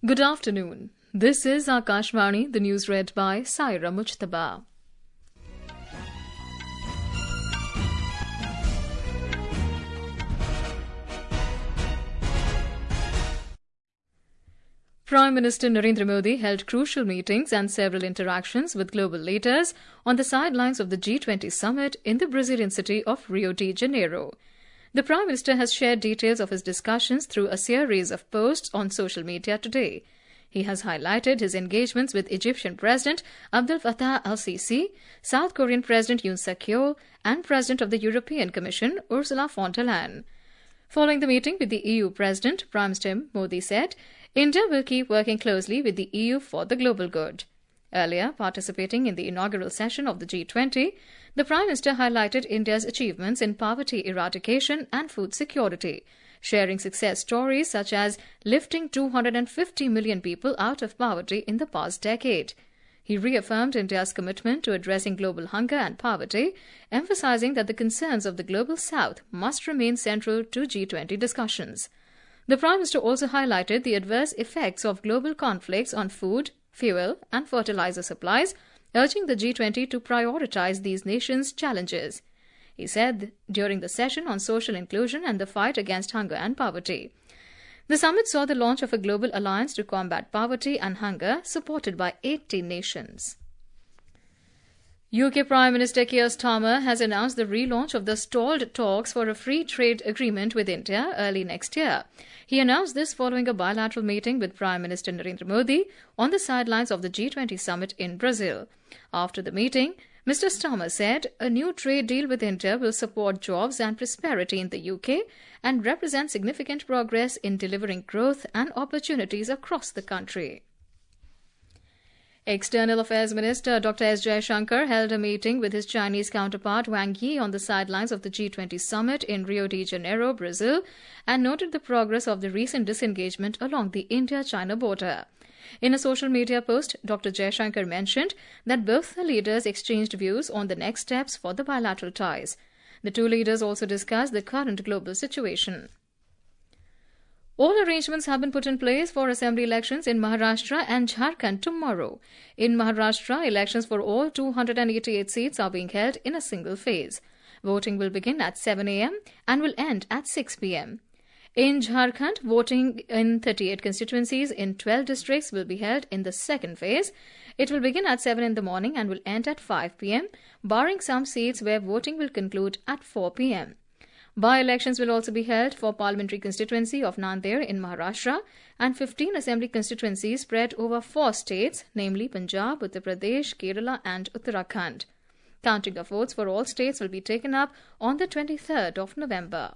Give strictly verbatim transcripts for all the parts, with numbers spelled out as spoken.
Good afternoon. This is Akashvani, the news read by Saira Mujtaba. Prime Minister Narendra Modi held crucial meetings and several interactions with global leaders on the sidelines of the G twenty summit in the Brazilian city of Rio de Janeiro. The Prime Minister has shared details of his discussions through a series of posts on social media today. He has highlighted his engagements with Egyptian President Abdel Fattah al-Sisi, South Korean President Yoon Suk-yeol, and President of the European Commission Ursula von der Leyen. Following the meeting with the E U President, Prime Minister Modi said, India will keep working closely with the E U for the global good. Earlier, participating in the inaugural session of the G twenty, the Prime Minister highlighted India's achievements in poverty eradication and food security, sharing success stories such as lifting two hundred fifty million people out of poverty in the past decade. He reaffirmed India's commitment to addressing global hunger and poverty, emphasizing that the concerns of the Global South must remain central to G twenty discussions. The Prime Minister also highlighted the adverse effects of global conflicts on food, fuel and fertilizer supplies, urging the G twenty to prioritize these nations' challenges. He said during the session on social inclusion and the fight against hunger and poverty. The summit saw the launch of a global alliance to combat poverty and hunger, supported by eighty nations. U K Prime Minister Keir Starmer has announced the relaunch of the stalled talks for a free trade agreement with India early next year. He announced this following a bilateral meeting with Prime Minister Narendra Modi on the sidelines of the G twenty summit in Brazil. After the meeting, Mister Starmer said a new trade deal with India will support jobs and prosperity in the U K and represent significant progress in delivering growth and opportunities across the country. External Affairs Minister Doctor S Jaishankar held a meeting with his Chinese counterpart Wang Yi on the sidelines of the G twenty summit in Rio de Janeiro, Brazil, and noted the progress of the recent disengagement along the India-China border. In a social media post, Doctor Jaishankar mentioned that both the leaders exchanged views on the next steps for the bilateral ties. The two leaders also discussed the current global situation. All arrangements have been put in place for assembly elections in Maharashtra and Jharkhand tomorrow. In Maharashtra, elections for all two hundred eighty-eight seats are being held in a single phase. Voting will begin at seven a m and will end at six p m In Jharkhand, voting in thirty-eight constituencies in twelve districts will be held in the second phase. It will begin at seven in the morning and will end at five p m, barring some seats where voting will conclude at four p m By-elections will also be held for parliamentary constituency of Nanded in Maharashtra and fifteen assembly constituencies spread over four states, namely Punjab, Uttar Pradesh, Kerala and Uttarakhand. Counting of votes for all states will be taken up on the twenty-third of November.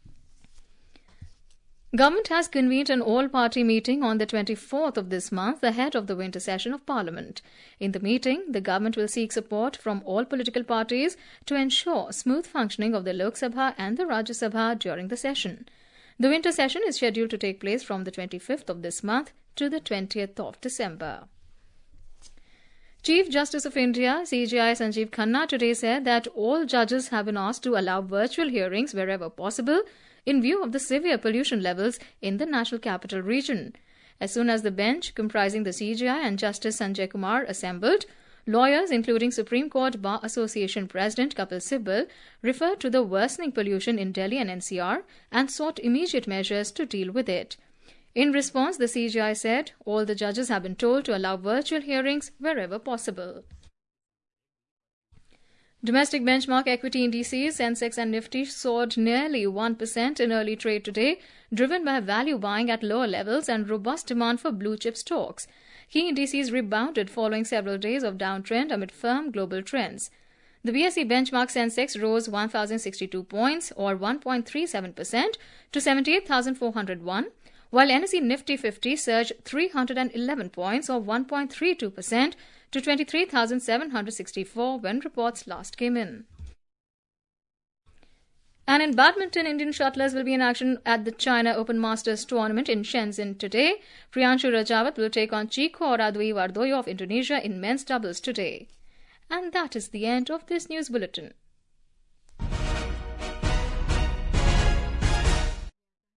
Government has convened an all-party meeting on the twenty-fourth of this month ahead of the winter session of Parliament. In the meeting, the government will seek support from all political parties to ensure smooth functioning of the Lok Sabha and the Rajya Sabha during the session. The winter session is scheduled to take place from the twenty-fifth of this month to the twentieth of December. Chief Justice of India, C J I Sanjeev Khanna, today said that all judges have been asked to allow virtual hearings wherever possible in view of the severe pollution levels in the National Capital Region. As soon as the bench, comprising the C J I and Justice Sanjay Kumar, assembled, lawyers, including Supreme Court Bar Association President Kapil Sibal, referred to the worsening pollution in Delhi and N C R and sought immediate measures to deal with it. In response, the C J I said all the judges have been told to allow virtual hearings wherever possible. Domestic benchmark equity indices, Sensex and Nifty, soared nearly one percent in early trade today, driven by value buying at lower levels and robust demand for blue-chip stocks. Key indices rebounded following several days of downtrend amid firm global trends. The B S E benchmark Sensex rose one thousand sixty-two points, or one point three seven percent, to seventy-eight thousand four hundred one, while N S E Nifty fifty surged three hundred eleven points, or one point three two percent, to twenty-three thousand seven hundred sixty-four when reports last came in. And in badminton, Indian shuttlers will be in action at the China Open Masters tournament in Shenzhen today. Priyanshu Rajawat will take on Chico Radui Wardoyo of Indonesia in men's doubles today. And that is the end of this news bulletin.